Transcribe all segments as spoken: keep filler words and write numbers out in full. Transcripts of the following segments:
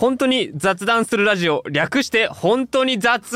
本当に雑談するラジオ、略して本当に雑。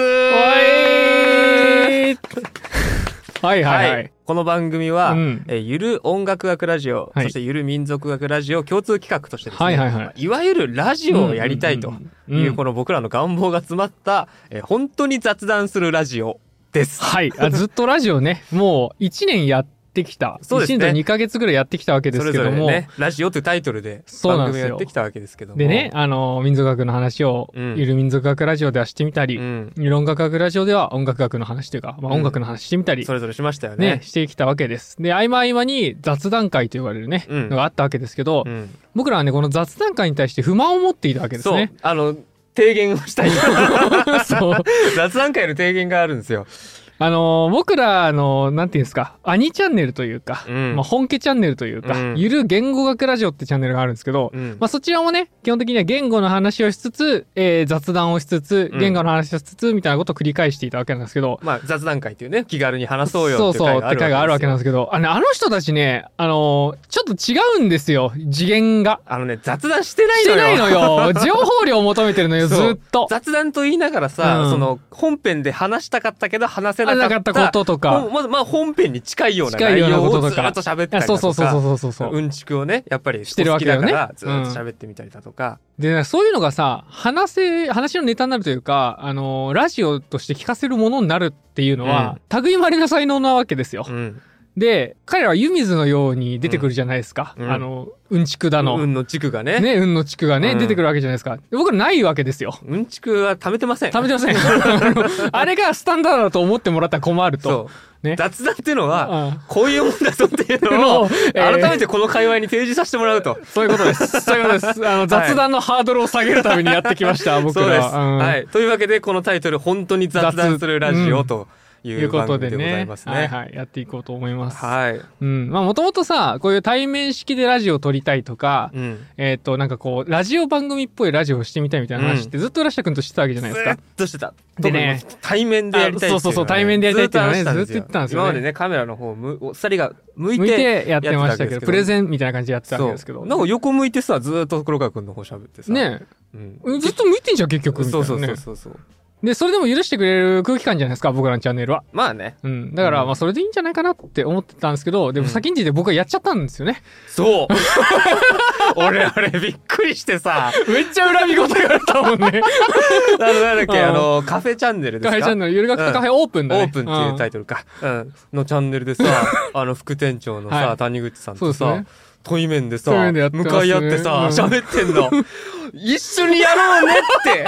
はいはいはい、はい、 この番組は、うん、えゆる音楽学ラジオ、はい、そしてゆる民族学ラジオ共通企画としてですね、はいはいはい、いわゆるラジオをやりたいというこの僕らの願望が詰まった、え本当に雑談するラジオです。 はい、あずっとラジオね、もういちねんやってきた。そうですね、いちねんとにかげつぐらいやってきたわけですけども、それぞれね、 ラジオというタイトルで番組をやってきたわけですけども、 でね、あの民族学の話を、うん、ゆる民族学ラジオではしてみたり、うん、ゆる音楽学ラジオでは音楽学の話というか、まあ、音楽の話してみたり、うん、 それぞれしましたよね。 ね、してきたわけです。で、合間合間に雑談会と言われるね、うん、のがあったわけですけど、うん、僕らはね、この雑談会に対して不満を持っていたわけですね。 そう、あの提言をしたいそう雑談会の提言があるんですよ。 あのー、僕らのなんていうんですか、アニチャンネルというか、うん、まあ、本家チャンネルというか、うん、ゆる言語学ラジオってチャンネルがあるんですけど、うん、まあ、そちらもね、基本的には言語の話をしつつ、えー、雑談をしつつ、言語の話をしつつみたいなことを繰り返していたわけなんですけど、 まあ、雑談会っていうね、気軽に話そうよっていう会があるわけですよ。そうそうって会があるわけなんですけど、あの、あの人たちね、あのー、ちょっと違うんですよ、次元が。 あのね、雑談してないのよ。 してないのよ。情報量を求めてるのよ、ずっと。 雑談と言いながらさ、うん、その本編で話したかったけど話せなかったこととか、 まずまあ本編に近いような内容をずっと喋ったりだとか、 そうそうそうそうそう、 うんちくをね、やっぱりしてるわけだからずっと喋ってみたりだとか、 うん、でそういうのがさ、話せ話のネタになるというか、あのラジオとして聞かせるものになるっていうのは、うん、類いまれな才能なわけですよ。うん、で彼らは湯水のように出てくるじゃないですか、うん、あのうんちくだのうんのちくがねねうんのちくがね、うん、出てくるわけじゃないですか。僕らないわけですよ。 うんちくは貯めてません貯めてませんあれがスタンダードだと思ってもらったら困ると。 ね、雑談っていうのはこういうもんだぞっていうのを改めてこの界隈に提示させてもらうと、 そういうことですそういうことです。あの雑談のハードルを下げるためにやってきました、はい、僕らは。そうです、うん、はい、 というわけでこのタイトル、本当に雑談するラジオという番組でございますね。 はいはい、やっていこうと思います。 はい。 うん。まあもともとさ、こういう対面式でラジオを撮りたいとか、うん、えっとなんかこうラジオ番組っぽいラジオをしてみたいみたいな話ってずっと浦下くんとしてたわけじゃないですか。 ずっとしてた。でね、対面でやりたいっていうのは、ね、 そうそうそう、対面でやりたいっていうのはね、ずっと言ってたんですよね。 今までね、カメラの方むふたりが向いて向いてやってましたけど、プレゼンみたいな感じでやってたんですけど、 なんか横向いてさ、ずっと黒川くんの方喋ってさ、 ね、うん、ずっと向いてんじゃん結局みたいなね。 そうそうそうそう。 でそれでも許してくれる空気感じゃないですか、僕らのチャンネルは。 まあね、 うん、だからまあそれでいいんじゃないかなって思ってたんですけど、でも先んじて僕はやっちゃったんですよね、 うん、そう俺あれびっくりしてさめっちゃ恨み事言われたもんねあのなんだっけ、あのカフェチャンネルですか、 カフェチャンネル、ゆる学とカフェオープンだね、 オープンっていうタイトルか、うん、のチャンネルでさあの副店長のさ、はい、谷口さんとさ、対面でさ、ね、向かい合ってさ喋、うん、ってんの一緒にやろうねって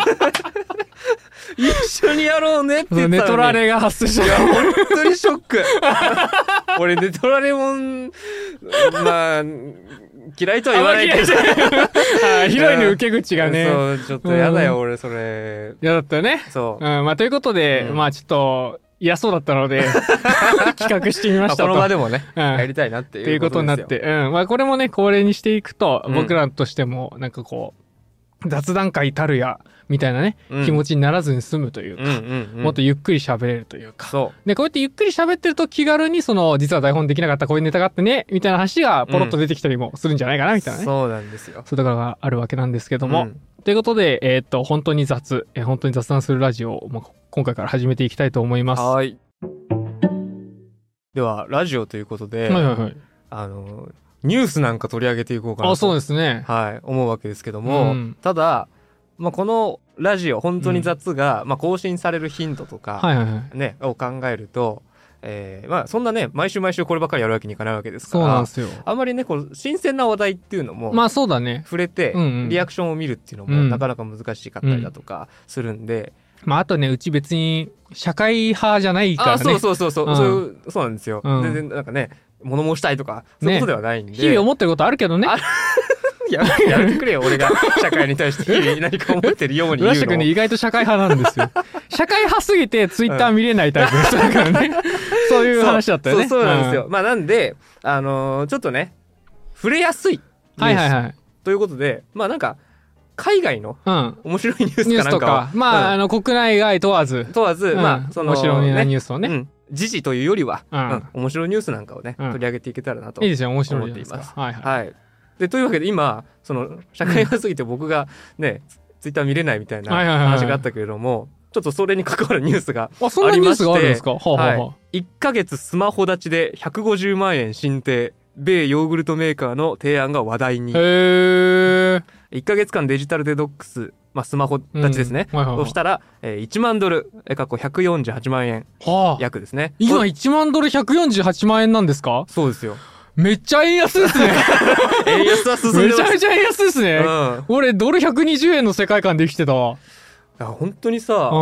一緒にやろうねって言ったのにネトラレが発生した。 いや本当にショック俺ネトラレもんまあ嫌いとは言わないけど広いの受け口がね、 そうちょっとやだよ、うん、俺それ嫌だったよね。 そう、 うん、まあということで、うん、まあちょっと嫌そうだったので企画してみましたと、 この場でもね、うん、やりたいなっていうことですよ。 っていうことになって、うん、まあこれもね恒例にしていくと、うん、僕らとしてもなんかこう雑談会たるやみたいなね、うん、気持ちにならずに済むというか、うんうんうん、もっとゆっくり喋れるというか、そうでこうやってゆっくり喋ってると気軽にその実は台本できなかったこういうネタがあってねみたいな話がポロッと出てきたりもするんじゃないかなみたいなね、 うん、そうなんですよ。 そういうところがあるわけなんですけども、うん、ということで、えー、っと本当に雑、えー、本当に雑談するラジオを、まあ、今回から始めていきたいと思います。 はい。ではラジオということで、はいはいはい、あのニュースなんか取り上げていこうかなと、 あ、そうですね、 はい、思うわけですけども、うん、ただ、まあ、このラジオ本当に雑が、うん、まあ、更新される頻度とか、はいはいはいね、を考えると、えーまあ、そんなね毎週毎週こればっかりやるわけにいかないわけですから、 そうなんですよ。 あんまりねこう新鮮な話題っていうのも、 まあそうだね、 触れて、うんうん、リアクションを見るっていうのもなかなか難しかったりだとかするんで、 うん、まああとねうち別に社会派じゃないからね。あ、 そうそうそうそう、うん、そうそうなんですよ、うん、全然なんかね物申したいとかそういうことではないんで、ね、 日々思ってることあるけどねや, やめてくれよ俺が社会に対して日々何か思ってるように言うの。 浦下君ね意外と社会派なんですよ社会派すぎてツイッター見れないタイプの人だからね、うん、そういう話だったよね。 そうそうそうなんですよ、うん、まあなんであのー、ちょっとね触れやすいニュース、はいはいはい、ということでまあなんか海外の面白いニュースかなんかを、うん、ニュースとかまあ、うん、あの国内外問わず問わず、うん、まあその面白いニュースをね、 うん時事というよりは、うんうん、面白いニュースなんかをね、うん、取り上げていけたらなと思っています。 いいですよ、面白いニュースですか。はいはい、はい。 でというわけで今その社会派すぎて僕がね、うん、ツイッター見れないみたいな話があったけれども、はいはいはい、ちょっとそれに関わるニュースがありまして、あ、そんなニュースがあるんですか。はあはあ、はい、いっかげつスマホ立ちでひゃくごじゅうまんえん進呈、米ヨーグルトメーカーの提案が話題に。へー。いっかげつかんデジタルデトックス、まあ、スマホ立ちですね、うん、はいはいはい、そしたら、えー、いちまんドル、えー、過去ひゃくよんじゅうはちまんえん、はあ、約ですね。 今いちまんドルひゃくよんじゅうはちまんえんなんですか。 そうですよ。 めっちゃ円安ですね。 円安は進んでます。 めちゃめちゃ円安ですね、うん、俺ドルひゃくにじゅうえんの世界観で生きてたわ。 いや本当にさ、うん、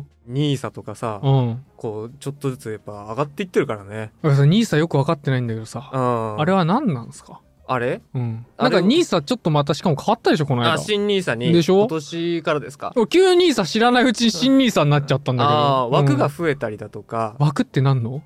ニーサとかさ、うん、こうちょっとずつやっぱ上がっていってるからね。 ニーサよく分かってないんだけどさ、うん、あれは何なんですか。 あれ、 うん、なんかニーサちょっとまたしかも変わったでしょこの間。 あ、新ニーサに。 でしょ。 今年からですか。 旧ニーサ知らないうちに新ニーサになっちゃったんだけど、 あ、枠が増えたりだとか、 うん、枠って何の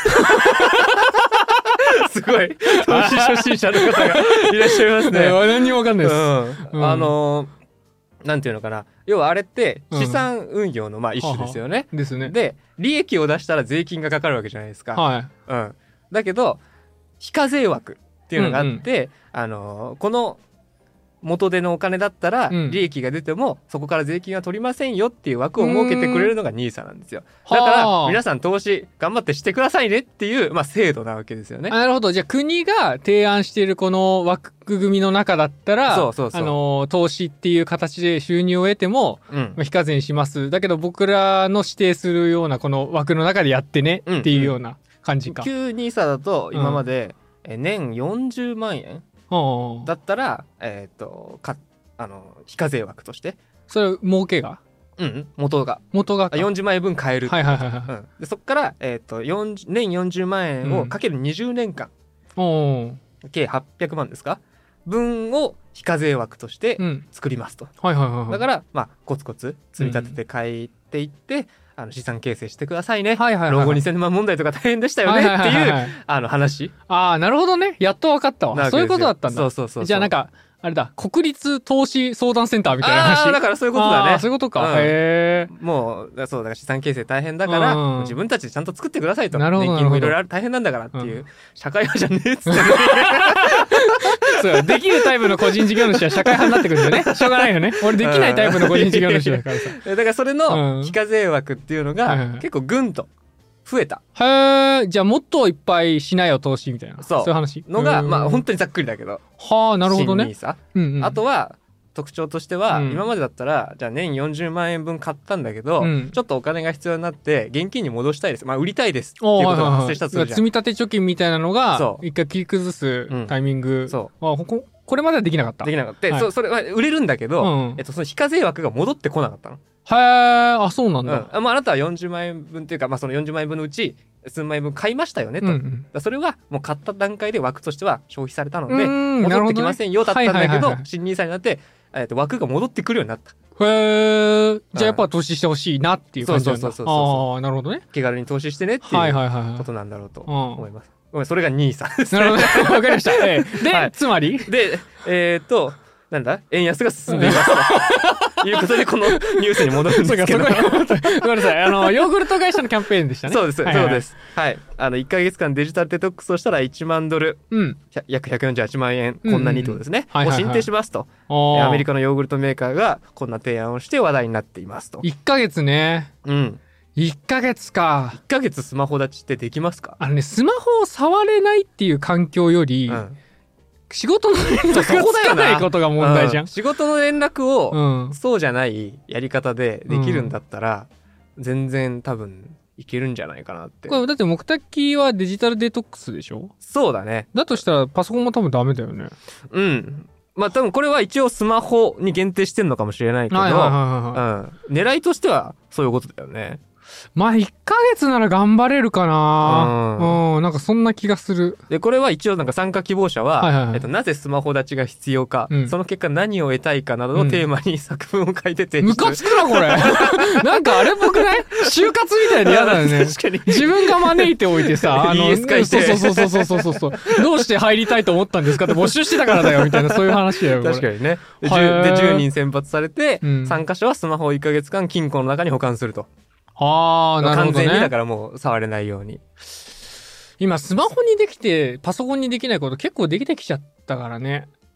すごい投資初心者の方がいらっしゃいますね。 何にも分かんないです、 うんうん、あのー、なんていうのかな、要はあれって資産運用のまあ一種ですよね、うん、 ですね。 で利益を出したら税金がかかるわけじゃないですか、はい、うん、だけど非課税枠っていうのがあって、うんうん、あのー、この元手のお金だったら利益が出てもそこから税金は取りませんよっていう枠を設けてくれるのがニーサなんですよ。だから皆さん投資頑張ってしてくださいねっていう、まあ、制度なわけですよね。 なるほど。じゃあ国が提案しているこの枠組みの中だったら、そうそうそう、あの投資っていう形で収入を得ても、うん、非課税にします。だけど僕らの指定するようなこの枠の中でやってねっていうような感じか。 旧、うんうん、ニーサだと今まで、うん、え年よんじゅうまんえんだったら、えー、とかあの非課税枠としてそれ儲けが、 うん、元が元がよんじゅうまんえんぶん買える、 はいはいはいはい、 うん、でそこから、えー、と年よんじゅうまんえんをかけるにじゅうねんかん、うん、計はっぴゃくまんですか分を非課税枠として作りますと、うん、はいはいはいはい、だから、まあ、コツコツ積み立てて買っていって、うん、あの資産形成してくださいね、はいはいはいはい、老後にせんまん問題とか大変でしたよねっていう、はいはいはいはい、あの話。 ああなるほどね、やっと分かったわ。そういうことだったんだ。 そうそうそうそう。 じゃあなんかあれだ、国立投資相談センターみたいな話。 あだからそういうことだね。 そういうことか、うん、へえ。 もうそうだから資産形成大変だから、うん、自分たちでちゃんと作ってくださいと。なるほど。年金もいろいろある大変なんだからっていう、うん、社会派じゃねえっつって、ね、 そうできるタイプの個人事業主は社会派になってくるんだよね。しょうがないよね。俺できないタイプの個人事業主だからさ。 だからそれの非課税枠っていうのが結構ぐんと増えた。 へえ。じゃあもっといっぱいしないよ投資みたいな。そう。そういう話のがまあ本当にざっくりだけど。 はあなるほどね。 うんうん、あとは特徴としては、うん、今までだったらじゃあ年よんじゅうまんえんぶん買ったんだけど、うん、ちょっとお金が必要になって現金に戻したいです、まあ売りたいですっていうことが発生したとするじゃん。 積み立て貯金みたいなのが一回切り崩すタイミング、うん、そうあこここれまではできなかったできなかった、はい、そ, それは売れるんだけど、うんえっと、その非課税枠が戻ってこなかったの。 へー、あそうなんだ、 うんまあ、あなたはよんじゅうまんえんぶんっていうか、まあ、そのよんじゅうまんえんぶんのうち数万円分買いましたよねと、うんうん、だそれはもう買った段階で枠としては消費されたので戻ってきませんよだったんだけど、新ニーサになって、えー、と枠が戻ってくるようになった。 へー、じゃあやっぱ投資してほしいなっていう感じなんだ。そうそうそうそう。ああなるほどね。 気軽に投資してねっていうことなんだろうと思います。ごめんそれがニーサですね。 なるほどわかりました、えー、で、はい、つまりでえー、っとなんだ円安が進んでいますということでこのニュースに戻るんですけどごめんなさいあのヨーグルト会社のキャンペーンでしたね。 そうです、はいはい、そうです、はい、あのいっかげつかんデジタルデトックスをしたらいちまんドル、うん、約ひゃくよんじゅうはちまんえん、こんなにってことですね、うんうん、を進呈しますと、はいはいはい、アメリカのヨーグルトメーカーがこんな提案をして話題になっていますと。 いっかげつね、うんいっかげつか。 いっかげつスマホ立ちってできますか？ あのねスマホを触れないっていう環境より、うん仕事の連絡がつかないことが問題じゃん、うん、 仕事の連絡を、うん、そうじゃないやり方でできるんだったら、うん、全然多分いけるんじゃないかなって。 これだって目的はデジタルデトックスでしょ？ そうだね。 だとしたらパソコンも多分ダメだよね。 うんまあ多分これは一応スマホに限定してんのかもしれないけど、はいはいはいはい、うん、狙いとしてはそういうことだよね。 まあいっかげつなら頑張れるかな、うん、うんなんかそんな気がする。 でこれは一応なんか参加希望者は、はいはいはいえっと、なぜスマホ立ちが必要か、うん、その結果何を得たいかなどのテーマに作文を書いてて、 ムカつくなこれなんかあれっぽくない？就活みたいで嫌だよね。確かに自分が招いておいてさあの イーエス 書いてそうそうそうそうそうそうどうして入りたいと思ったんですかって募集してたからだよみたいなそういう話だよ確かにね。で 10, でじゅうにん選抜されて、うん、参加者はスマホをいっかげつかん金庫の中に保管すると。 ああなるほどね。 完全にだからもう触れないように。 今スマホにできてパソコンにできないこと結構できてきちゃったからね。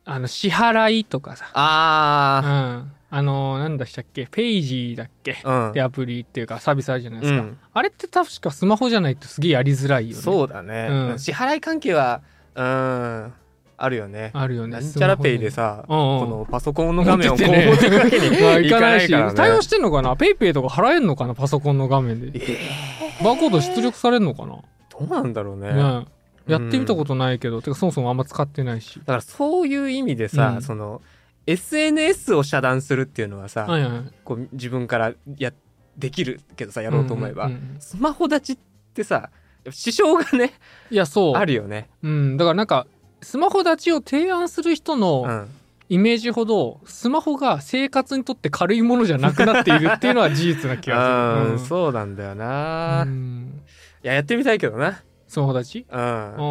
あの支払いとかさああ、うんあのー、なんだしたっけペイジーだっけ、うん、ってアプリっていうかサービスあるじゃないですか、うん、あれって確かスマホじゃないとすげえやりづらいよね。 そうだね、うん、支払い関係はうんあるよね。 あるよね。 なんちゃらペイでさ、うんうん、このパソコンの画面をこう持っていくわけにいかないからね。 対応してんのかな。ペイペイとか払えんのかなパソコンの画面で、えー、バーコード出力されんのかな。 どうなんだろうね。 ねやってみたことないけど、うん、てかそもそもあんま使ってないし。 だからそういう意味でさ、うん、そのエスエヌエス を遮断するっていうのはさ、はいはい、こう自分からやできるけどさやろうと思えば、うんうんうん、スマホ立ちってさ支障がねいやそうあるよね。 うんだからなんかスマホ立ちを提案する人のイメージほど、うん、スマホが生活にとって軽いものじゃなくなっているっていうのは事実な気がする。うん、 そうなんだよな、うん、いややってみたいけどなスマホ立ち。 うん。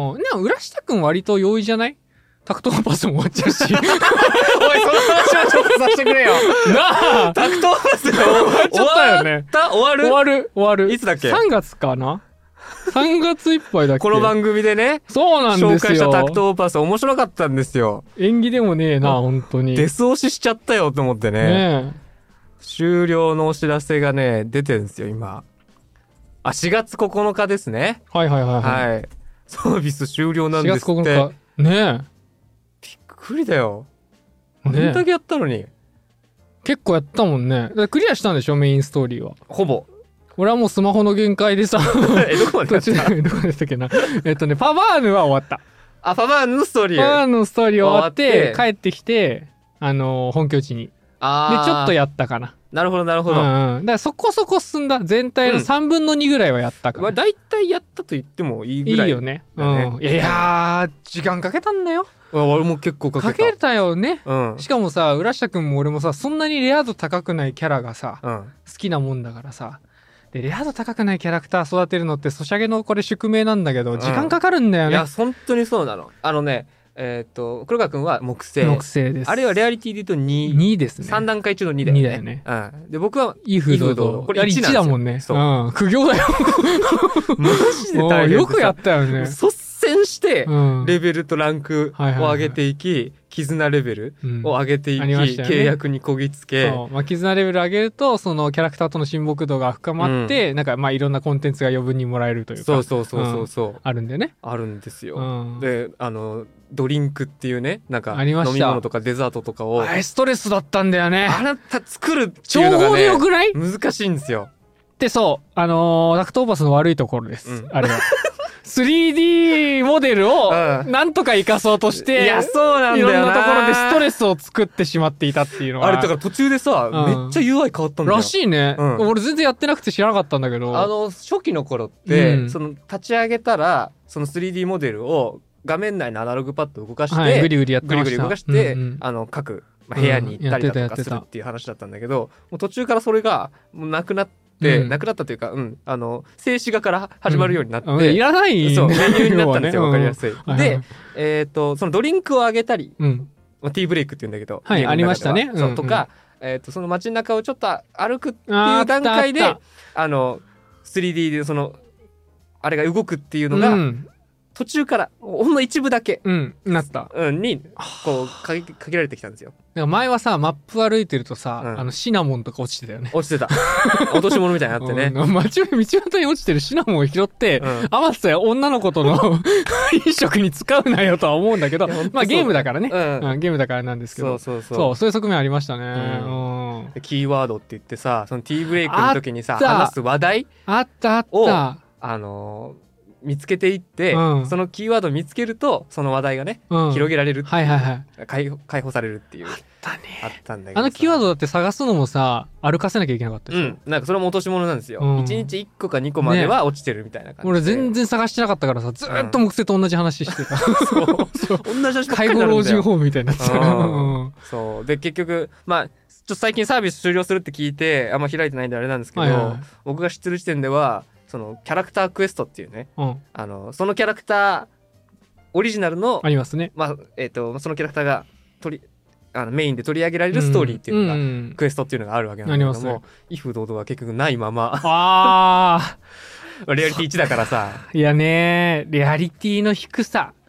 うん。でも浦下くん割と容易じゃない？タクトパスも終わっちゃうし。おい、その話はちょっとさせてくれよ。なあタクトパスが終わっちゃったよね。終わる終わる終わる。 いつだっけ？ さんがつかなさんがついっぱいだっけ。 この番組でね。 そうなんですよ。 紹介したタクトパス面白かったんですよ。 縁起でもねえな、本当に。 デス押ししちゃったよと思ってね。ねえ。終了のお知らせがね、出てるんですよ、今。あ、しがつここのかですね。 はいはいはい、 はい。はい。サービス終了なんですって。しがつここのか。 ねえ。 びっくりだよ。あれだけやったのに、ね。 結構やったもんね。だからクリアしたんでしょ、メインストーリーは。 ほぼ。 俺はもうスマホの限界でさ。 え、どこまでやった？ どこでしたっけな。えっとね、パバーヌは終わった。 あ、パバーヌのストーリー。 パバーヌのストーリー終わって、帰ってきて、あのー、本拠地に。あで、ちょっとやったかな。 なるほどなるほど、 うんうん、だからそこそこ進んだ。全体のさんぶんのにぐらいはやったから、 うん、だいたいやったと言ってもいいぐらい、 ね、いいよね、うん、いやいやー時間かけたんだよ。 俺も結構かけた。 かけたよね、 うん、 しかもさ浦下くんも俺もさそんなにレア度高くないキャラがさ、 うん、 好きなもんだからさ。でレア度高くないキャラクター育てるのってソシャゲのこれ宿命なんだけど時間かかるんだよね、うん、 いや本当にそうなの。あのねえっ、ー、と黒川くんは木星。 木星です。 あれはレアリティで言うとに。 にですね。 さん段階中のにだよね。 にだよね。 うん。で僕はいい風土。 これいちだもんね。 そう。 うん。苦行だよ。 マジで大変。 よくやったよね。 率先してレベルとランクを上げていき、絆レベルを上げていき、うんね、契約にこぎつけ。 そう。まあ、絆レベル上げるとそのキャラクターとの親睦度が深まって、うん、なんかまあいろんなコンテンツが余分にもらえるというか。 そうそうそうそうそう、うん。 あるんでね。 あるんですよ。 うん、 であの。ドリンクっていうねなんか飲み物とかデザートとかをあれストレスだったんだよね。 あなた作るっていうのがね超ぐらい難しいんですよ。 でそうあのー、タクトーパスの悪いところです、うん、あれはスリーディー モデルをなんとか生かそうとして、うん、 いやそうなんだよな、 いろんなところでストレスを作ってしまっていたっていうのはあれだから途中でさ、うん、めっちゃ ユーアイ 変わったんだよらしいね、うん、俺全然やってなくて知らなかったんだけどあの初期の頃って、うん、その立ち上げたらその スリーディー モデルを画面内のアナログパッドを動かして、はい、 グリグリやってました。 グリグリ動かして、うんうん、あの各、まあ、部屋に行ったりだとかするっていう話だったんだけど、もう途中からそれがもうなくなって、うん、なくなったというか、うん、あの静止画から始まるようになって、 うん、いらない、ね、 そうメニューになったんですよ、わ、ね、かりやすい。うん、で、えっ、ー、とそのドリンクをあげたり、 うんまあ、ティーブレイクって言うんだけど、 はいありましたね。 そう、うんうん、とか、えっ、ー、とその街中をちょっと歩くっていう段階で、あ, あの スリーディー でそのあれが動くっていうのが。うん途中からほんの一部だけ、 うん、なった、 うん、にこう限られてきたんですよ。 なんか前はさマップ歩いてるとさ、うん、あのシナモンとか落ちてたよね。 落ちてた落とし物みたいになってね、 うん、街の道端に落ちてるシナモンを拾って、うん、余ってたよ女の子との飲食に使うなよとは思うんだけどまあゲームだからね、うんうん、ゲームだからなんですけどそうそうそうそうそういう側面ありましたね、 うんうん、キーワードって言ってさそのティーブレイクの時にさ話す話題あったあったあのー見つけていって、うん、そのキーワードを見つけるとその話題がね、うん、広げられるっていう、 はいはいはい、 解放、解放されるっていうあったねあったんだけどあのキーワードだって探すのもさ歩かせなきゃいけなかったでしょ、 うん、なんかそれも落とし物なんですよ、うん、いちにちいっこかにこまでは落ちてるみたいな感じで、ね、 俺全然探してなかったからさずーっと木星と同じ話してた、うん、 そうそう同じ話ばっかりなんだよ介護老人ホームみたいになってた、 うん、そうで結局まあちょっと最近サービス終了するって聞いてあんま開いてないんであれなんですけど、はいはいはい、僕が知ってる時点ではそのキャラクタークエストっていうね、うん、あのそのキャラクターオリジナルのありますね、 まあえー、とそのキャラクターが取りあのメインで取り上げられるストーリーっていうのが、うん、クエストっていうのがあるわけなんだけども、威風堂々は結局ないままあレアリティいちだからさいやねレアリティの低さ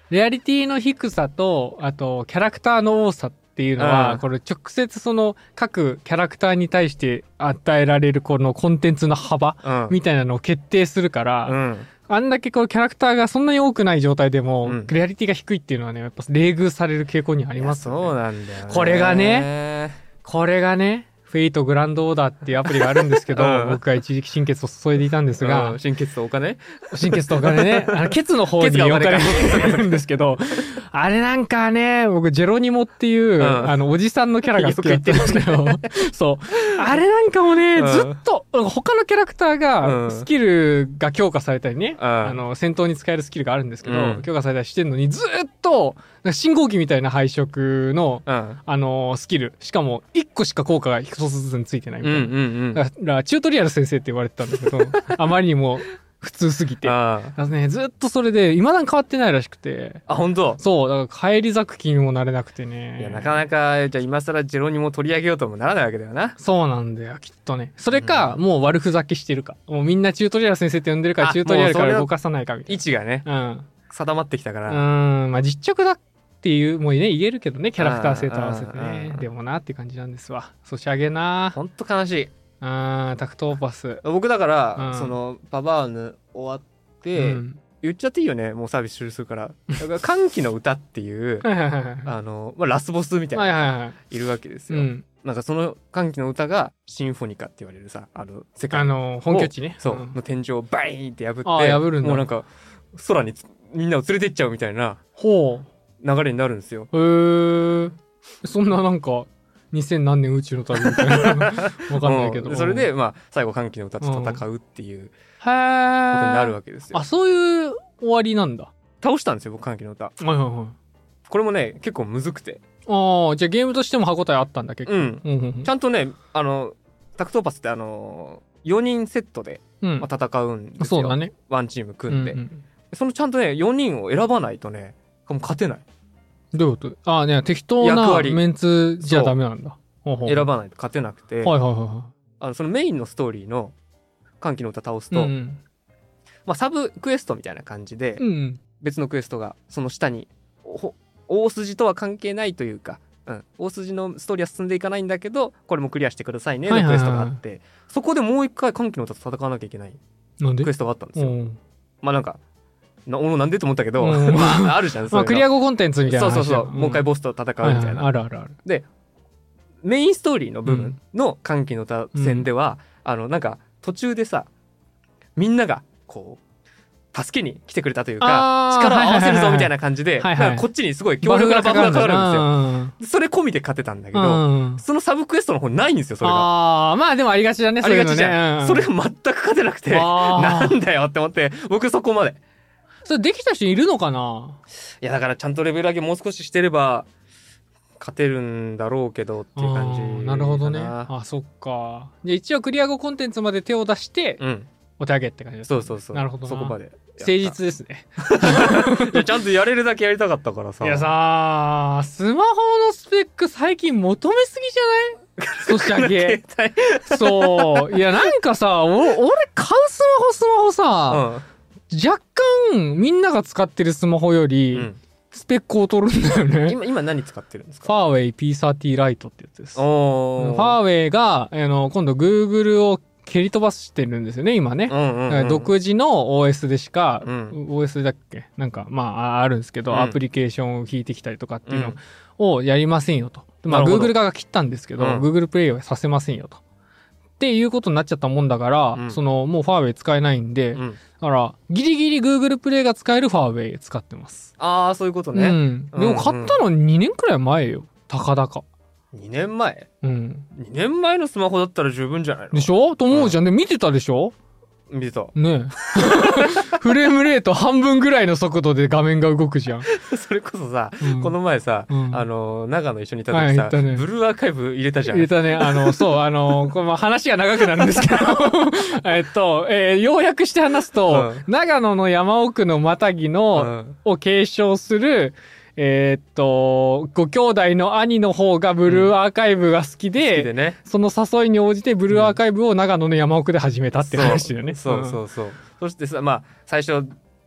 レアリティの低さとあとキャラクターの多さっていうのは、うん、これ直接その各キャラクターに対して与えられるこのコンテンツの幅みたいなのを決定するから、うん、あんだけこうキャラクターがそんなに多くない状態でも、うん、レアリティが低いっていうのはねやっぱ冷遇される傾向にありますよね。 そうなんだよね。 これがねこれがねフェイトグランドオーダーっていうアプリがあるんですけど、うん、僕が一時期心血を注いでいたんですが、 うん、心血とお金心血とお金ねあのケツの方にお金がかかるんですけどあれなんかね僕ジェロニモっていう、うん、あのおじさんのキャラが好きだったんですけどそうあれなんかもね、うん、ずっと他のキャラクターがスキルが強化されたりね、うん、あの戦闘に使えるスキルがあるんですけど、うん、強化されたりしてるのにずっと信号機みたいな配色の、うん、あのスキルしかもいっこしか効果が一つずつについてないみたいな、うんうんうん、だからチュートリアル先生って言われてたんだけどあまりにも普通すぎてああ、ね、ずっとそれで未だに変わってないらしくて。 あ、本当？ そうだから返り咲く気にもなれなくてね。 いやなかなかじゃあ今更ジェロニモ取り上げようともならないわけだよな。 そうなんだよきっとね。それか、うん、もう悪ふざけしてるかもうみんなチュートリアル先生って呼んでるからチュートリアルから動かさないかみたいな位置がね、うん、定まってきたからうんまあ実直だっていうもうね言えるけどねキャラクター性と合わせてねでもなって感じなんですわ。ソシャゲなほんと悲しい。 あータクトーパス僕だから、うん、そのパバーヌ終わってうん、言っちゃっていいよねもうサービス終了するからだから歓喜の歌っていうあの、まあ、ラスボスみたいな、はいはいはい、いるわけですよ、うん、なんかその歓喜の歌がシンフォニカって言われるさあの世界あの本拠地ねそう、うん、の天井をバイーンって破って破るんだもうなんか空にみんなを連れてっちゃうみたいなほう流れになるんですよ。 へーそんななんかにせん何年宇宙の旅みたいなわかんないけど、 うん、それでまあ最後歓喜の歌と戦うっていうことになるわけですよ。 あそういう終わりなんだ。 倒したんですよ僕歓喜の歌、はいはいはい、これもね結構むずくてああじゃあゲームとしても歯応えあったんだ結構、 うんうんうん、ちゃんとねあのタクトーパスってあのよにんセットで、うんまあ、戦うんですよ。そうだねワンチーム組んで、うんうん、そのちゃんとねよにんを選ばないとねもう勝てない。 どういうことああね適当なメンツじゃダメなんだ。 ほうほう選ばないと勝てなくて、 はいはいはいはい、 あのそのメインのストーリーの歓喜の歌倒すと、うんまあ、サブクエストみたいな感じで、うん、別のクエストがその下に大筋とは関係ないというか、うん、大筋のストーリーは進んでいかないんだけどこれもクリアしてくださいねのクエストがあって、はいはいはい、そこでもう一回歓喜の歌と戦わなきゃいけないクエストがあったんですよ。まあなんかななんでと思ったけど、まあ、あるじゃんまあ、クリア後コンテンツみたいな話。 そうそうそう、うん、もう一回ボスと戦うみたいな、はいはい、 あるあるある。 でメインストーリーの部分の歓喜の歌戦では、うん、あのなんか途中でさみんながこう助けに来てくれたというか力を合わせるぞみたいな感じで、はいはいはい、こっちにすごい強力なバフがかかるんですよ。それ込みで勝てたんだけど、うん、そのサブクエストの方ないんですよそれが。 あまあでもありがちだね。 ありがちじゃん、うん、それが全く勝てなくてなんだよって思って僕そこまで。 それできた人いるのかな。 いやだからちゃんとレベル上げもう少ししてれば勝てるんだろうけどっていう感じかな。 なるほどね。あそっか。じゃ一応クリア後コンテンツまで手を出して、うん、お手上げって感じです、ね、 そうそうそう。 なるほどな。 そこまで誠実ですねいやちゃんとやれるだけやりたかったからさ。 いやさスマホのスペック最近求めすぎじゃないソシャゲそういやなんかさお俺買うスマホスマホさ、うん、若干みんなが使ってるスマホより、うんスペックを取るんだよね。 今、今何使ってるんですか？ ファーウェイ ピーサーティー ライトってやつです。ファーウェイが、あの、今度 Google を蹴り飛ばしてるんですよね、今ね。うんうんうん、独自の オーエス でしか、うん、オーエス だっけなんか、まあ、あるんですけど、うん、アプリケーションを引いてきたりとかっていうのをやりませんよと。うん、まあ、Google 側が切ったんですけど、うん、Google プレイはさせませんよと。っていうことになっちゃったもんだから、うん、その、もうファーウェイ使えないんで、うんだからギリギリ Google プレイが使えるファーウェイ使ってます。 ああそういうことね、うん、 でも買ったのにねんくらい前よたかだか。 にねんまえうんにねんまえのスマホだったら十分じゃないのでしょと思うじゃん、うん、で見てたでしょ見てたねフレームレート半分ぐらいの速度で画面が動くじゃんそれこそさ、うん、この前さ、うん、あの長野一緒にいた時さ、はいね、ブルーアーカイブ入れたじゃん。 入れたねあのそうあのこれ話が長くなるんですけどえっと、えー、要約して話すと、うん、長野の山奥のマタギの、うん、を継承するえー、っとご兄弟の兄の方がブルーアーカイブが好きで、うん好きでね、その誘いに応じてブルーアーカイブを長野の山奥で始めたって話だよね、 うん、そうそうそう、うん、そしてさまあ最初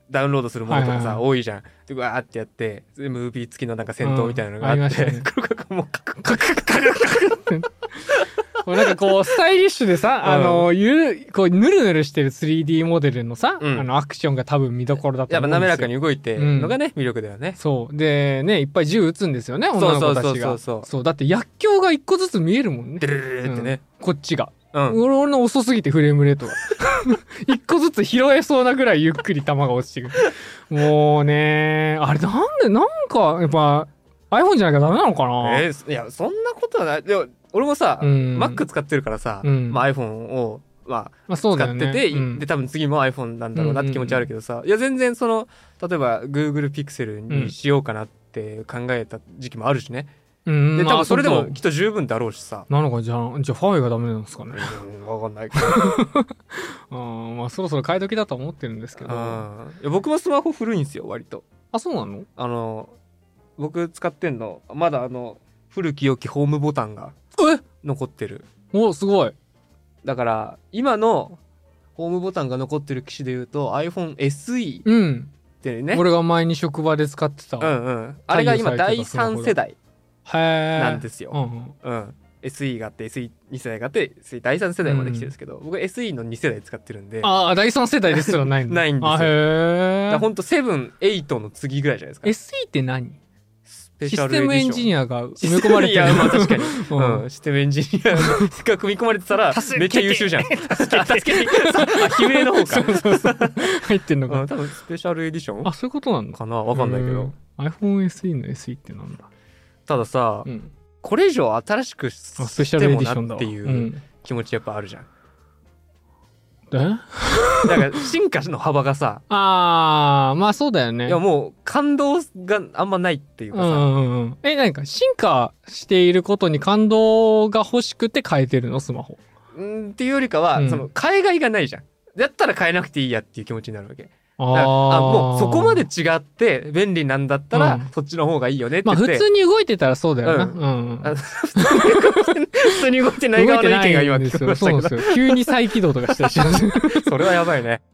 ダウンロードするものとかさ、はいはいはい、多いじゃん。でわーってやってムービー付きのなんか戦闘みたいなのがあって、うん、ありましたね、もうカクカクカクカクなんかこうスタイリッシュでさ、うん、あのゆるこうヌルヌルしてる スリーディー モデルのさ、うん、あのアクションが多分見どころだと思うんですよ。 やっぱ滑らかに動いてるのがね、うん、魅力だよね。 そうでね、いっぱい銃撃つんですよね、女の子たちが。そうそうそうそうそう。だって薬莢が一個ずつ見えるもんね。 デルルルってね、 うん、こっちが。うん、俺の遅すぎてフレームレートが一個ずつ拾えそうなぐらいゆっくり弾が落ちてくる。もうね、あれなんでなんかやっぱ iPhone じゃなきゃダメなのかな。 えー、いやそんなことはない。でも俺もさ、うん、Mac 使ってるからさ、うん、まあ、iPhone を、まあ、使ってて、ねうん、で多分次も iPhone なんだろうなって気持ちあるけどさ、うんうんうん、いや全然その例えば Google Pixel にしようかなって考えた時期もあるしね、うん、で多分それでもきっと十分だろうしさ。 なのか、じゃあじゃあファーウェイがダメなんですかね。 うん、分かんないけどあ、まあそろそろ買い時だと思ってるんですけど。 あ、いや僕もスマホ古いんですよ割と。 あ、そうなの。 あの僕使ってんのまだあの古き良きホームボタンが残ってる。 お、すごい。 だから今のホームボタンが残ってる機種でいうと iPhone エスイー ってね、 うん、俺が前に職場で使ってた、 うんうん、あれが今だいさん世代なんですよ。うんうん、エスイー があって エスイーに 世代があって エスイー だいさん世代まで来てるんですけど、うん、僕 エスイー のに世代使ってるんで。 ああ、だいさん世代ですらないんだ。 ないんですよ。 あ、へえ。 ほんとセブン、エイトの次ぐらいじゃないですか。 エスイー って何？システムエンジニアが埋め込まれてる。いや、 まあ確かに、うん、システムエンジニアが組み込まれてたらめっちゃ優秀じゃん。助けて悲鳴の方か。 そうそうそう、入ってんのか。 多分スペシャルエディション、 あ、そういうことなのかな、わかんないけど。 iPhone エスイー の エスイー ってなんだ。 たださ、うん、これ以上新しくしてもなっていう気持ちやっぱあるじゃん。 えだから進化の幅がさあー、まあそうだよね。 いやもう感動があんまないっていうかさ、うんうんうん、え、何か進化していることに感動が欲しくて変えてるのスマホんっていうよりかは、うん、その変えがいがないじゃん。だったら変えなくていいやっていう気持ちになるわけ。ああ、もうそこまで違って便利なんだったら、うん、そっちの方がいいよねって言って。 まあ普通に動いてたらそうだよな、うんうん、 普通に動いてない側の意見が今聞こえましたけど、 そうですよ、急に再起動とかしたりしますそれはやばいね。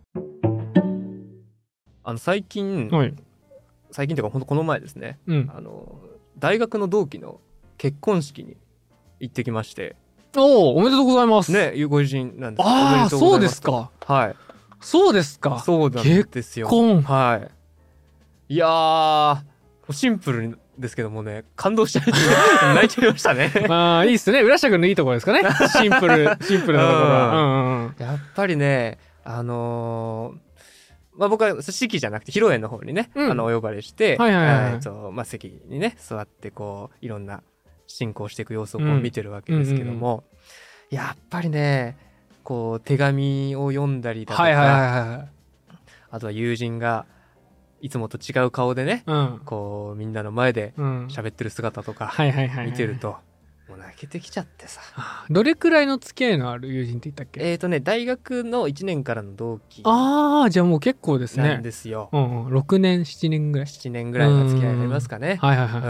あの最近、はい、最近というかほんとこの前ですね、うん、あの大学の同期の結婚式に行ってきまして。 おお、おめでとうございますね、ご友人なんです。 ああ、そうですか。 はい、 そうですか。 そうなんですよ。 結婚。 はい。いやー、シンプルですけどもね、感動しちゃい泣いちゃいましたね。 まあいいっすね。浦下君のいいところですかね。シンプルシンプルなところは、うんうんうん、 やっぱりね、あのー、まあ僕は式じゃなくて披露宴の方にね、うん、あのお呼ばれして、はいはいはい、えーとまあ、席にね座ってこういろんな進行していく様子をこう見てるわけですけども、うんうんうん、やっぱりね、こう手紙を読んだりだとか、はいはいはいはい、あとは友人がいつもと違う顔でね、うん、こうみんなの前で喋ってる姿とか見てるともう泣けてきちゃってさ。 どれくらいの付き合いのある友人って言ったっけ？ えーとね、大学のいちねんからの同期。 ああ、じゃあもう結構ですね。 なんですよ。 うんうん、ろくねん、ななねんぐらい。 ななねんぐらいの付き合いありますかね。はいはいはい。うん、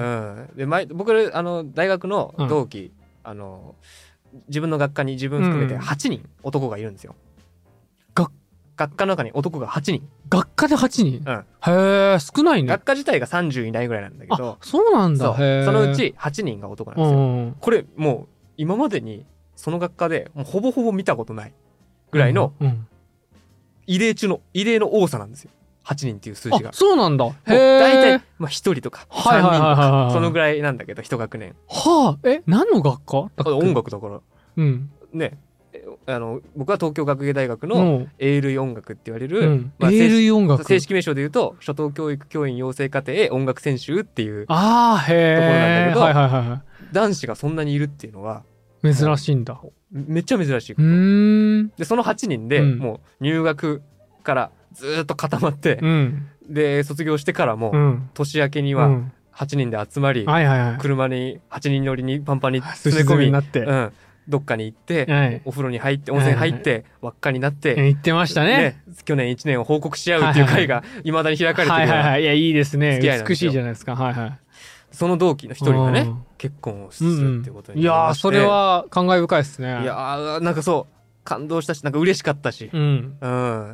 で前僕あの大学の同期、うん、あの自分の学科に自分含めてはちにん男がいるんですよ。 学学科の中に男がはちにん。 学科ではちにん、うん、 へえ、少ないね。 学科自体がさんじゅういないぐらいなんだけど。 あ、そうなんだ。 そう、そのうちはちにんが男なんですよ、うん、これもう今までにその学科でもうほぼほぼ見たことないぐらいの異例中の異例の多さなんですよ、はちにんっていう数字が。 あ、そうなんだ。へえ。 大体、まあ、ひとりとかさんにんとかそのぐらいなんだけど、一学年。 はあ、え、何の学科？ 音楽だから。うん。ね、あの僕は東京学芸大学の英類音楽って言われる、うんまあ、英類音楽、 正式名称で言うと初等教育教員養成課程音楽専修っていうところなんだけど、はいはいはい、 男子がそんなにいるっていうのは珍しいんだ。 めっちゃ珍しいこと。うーんでそのはちにんで、うん、もう入学からずっと固まって、うん、で卒業してからも、うん、年明けにははちにんで集まり、うんはいはいはい、車にはちにん乗りにパンパンに詰め込みになって、うんどっかに行って、はい、お風呂に入って温泉入って、はいはい、輪っかになって、 言ってました ね, ね去年いちねんを報告し合うっていう会がいまだに開かれてる、はいはいはい、いやいいですね、美しいじゃないですか、はいはい、 その同期の一人がね結婚をするっていうことになりまして、 うんうん、いやそれは感慨深いですね。 いやなんかそう感動したしなんか嬉しかったし、うん、うん、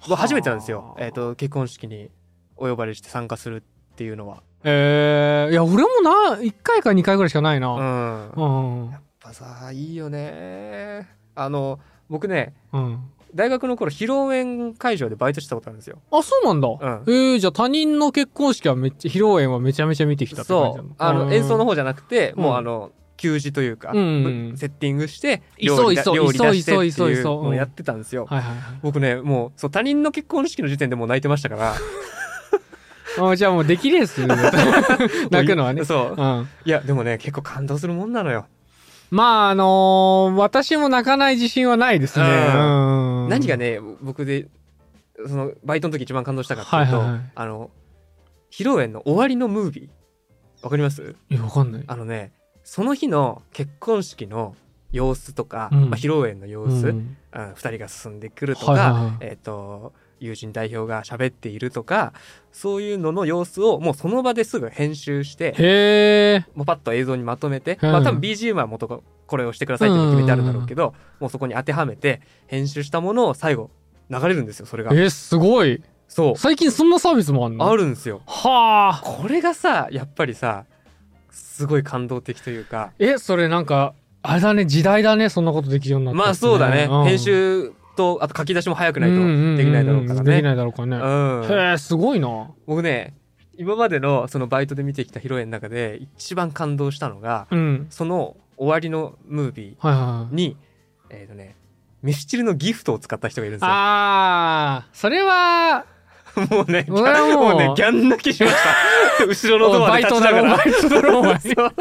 初めてなんですよ、えーと、結婚式にお呼ばれして参加するっていうのは。 えー、いや俺もないっかいかにかいぐらいしかないな。うん、うん、やっぱさいいよね。あの僕ね、うん、大学の頃披露宴会場でバイトしてたことあるんですよ。 あ、そうなんだ、うん、えー、じゃあ他人の結婚式はめっちゃ披露宴はめちゃめちゃ見てきたって感じなの？ そう、あの演奏の方じゃなくて、うん、もうあの給仕というか、うんうん、セッティングして料理出してっていうのをやってたんですよ。僕ねもうそう他人の結婚式の時点でもう泣いてましたからあ、じゃあもうできレース泣くのはね。 そう、うん、いやでもね結構感動するもんなのよ。 まああのー、私も泣かない自信はないですね。うんうん、何がね僕でそのバイトの時一番感動したかっていうと、はいはいはい、あの披露宴の終わりのムービーわかります？ いやわかんない。 あのねその日の結婚式の様子とか、うんまあ、披露宴の様子、うんうん、ふたりが進んでくるとか、はいはいはい、えーと、友人代表が喋っているとかそういうのの様子をもうその場ですぐ編集してへもうパッと映像にまとめて、まあ、多分 ビージーエム は元これをしてくださいって決めてあるんだろうけど、うんうんうん、もうそこに当てはめて編集したものを最後流れるんですよ。それがえー、すごい。 そう最近そんなサービスもあるの？ あるんですよ。 はあ。 これがさやっぱりさすごい感動的というか。 えそれなんかあれだね時代だねそんなことできるようになった、ね、 まあそうだね、うん、編集とあと書き出しも早くないとできないだろうからね、うんうんうん、 できないだろうからね、 うん、 へえすごいな。 僕ね今までのそのバイトで見てきた披露宴の中で一番感動したのが、うん、その終わりのムービーに、はいはいはい、えーとねミスチルのギフトを使った人がいるんですよ。 あーそれはもうねもうもうねギャン泣きしました後ろのドアで立ちながらバイトだろお前